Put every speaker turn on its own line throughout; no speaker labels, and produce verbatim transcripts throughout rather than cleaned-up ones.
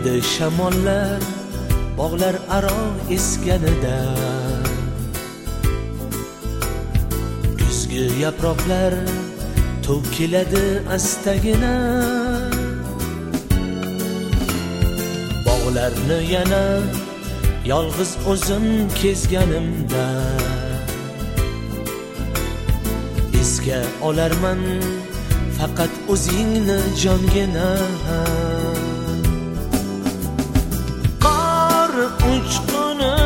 edi shamollar bog'lar aro esganida, kuzgi yaproqlar to'kiladi astagina. Bog'larni yana yolg'iz o'zim kezganimda, esga olarman faqat o'zingni jongina. Qor uchquni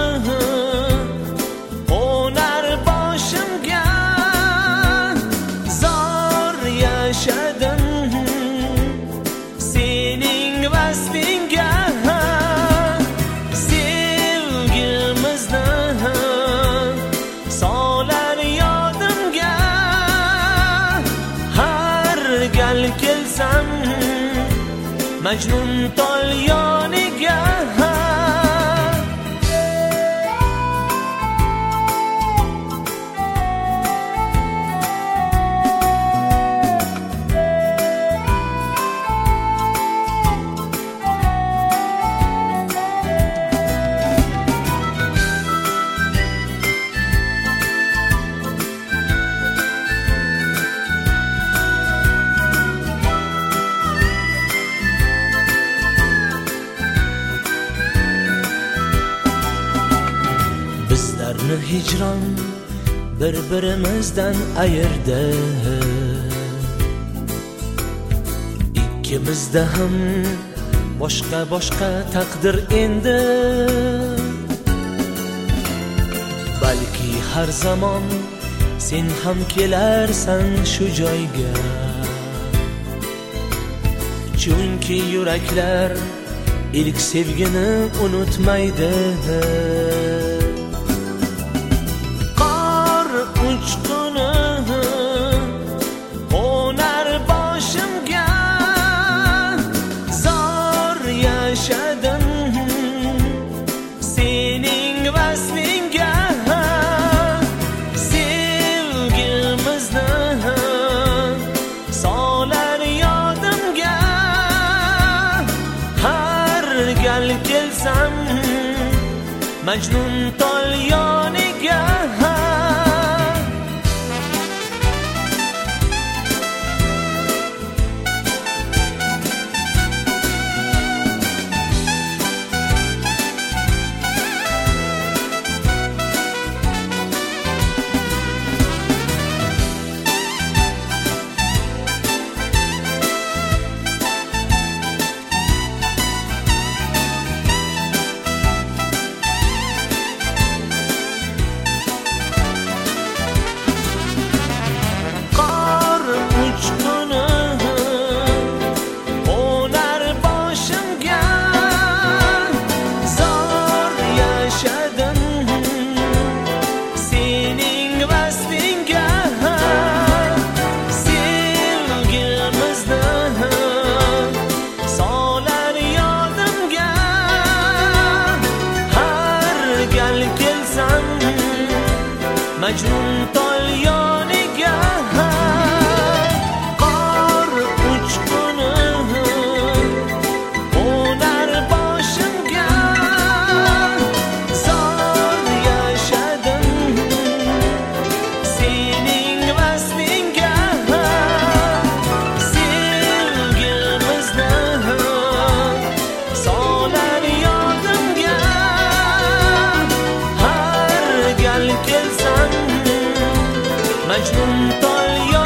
qo'nar boshimga, zor yashadim sening vasfingga. Sevgimizni solar yodimga, har gal kelsam Majnun tol yoniga. Bizlarni hijron bir-birimizdan ayirdi, ikkimizda ham boshqa-boshqa taqdir endi. Balki har zamon sen ham kelarsan shu joyga, chunki yuraklar ilk sevgini unutmaydi. Uchquni qo'nar boshimga, zor yashadim sening vasfingga. Sevgimizni solar yodimga, har gal kelsam Majnun tol yoniga. Majnun tol yoniga. Qor uchquni qo'nar boshimga, zor yashadim sening vasfingga. Sevgimizni solar yodimga, har gal kelsam Majnun tol